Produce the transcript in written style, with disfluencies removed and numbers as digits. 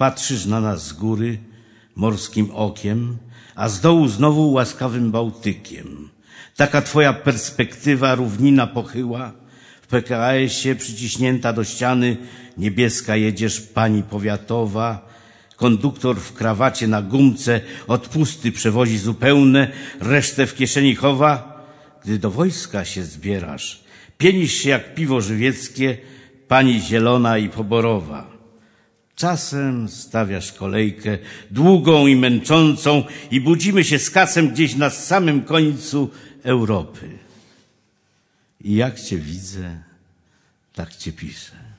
Patrzysz na nas z góry morskim okiem, a z dołu znowu łaskawym Bałtykiem. Taka twoja perspektywa, równina pochyła, w PKS-ie przyciśnięta do ściany, niebieska jedziesz pani powiatowa, konduktor w krawacie na gumce odpusty przewozi zupełne, resztę w kieszeni chowa. Gdy do wojska się zbierasz, pienisz się jak piwo żywieckie, pani zielona i poborowa. Czasem stawiasz kolejkę długą i męczącą i budzimy się z kasem gdzieś na samym końcu Europy. I jak cię widzę, tak cię piszę.